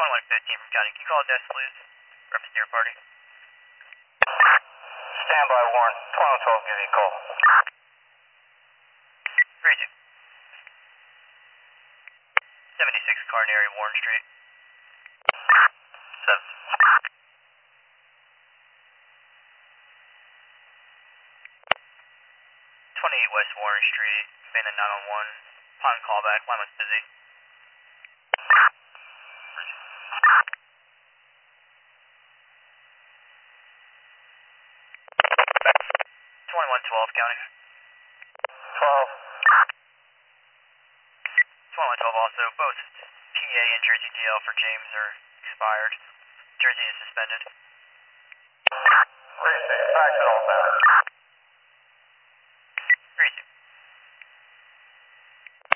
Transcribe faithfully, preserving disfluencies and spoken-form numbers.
twenty-one fifteen from County. Can you call a desk, please? Reference to your party. Stand by, Warren. twenty-one twelve, give you a call. three two. seventy-six Carnary, Warren Street. seven. twenty-eight West Warren Street, abandoned nine one one. Upon callback, line was busy. twenty-one twelve, County. twelve. twenty-one twelve also, both P A and Jersey D L for James are expired. Jersey is suspended. Appreciate it. Action all matters.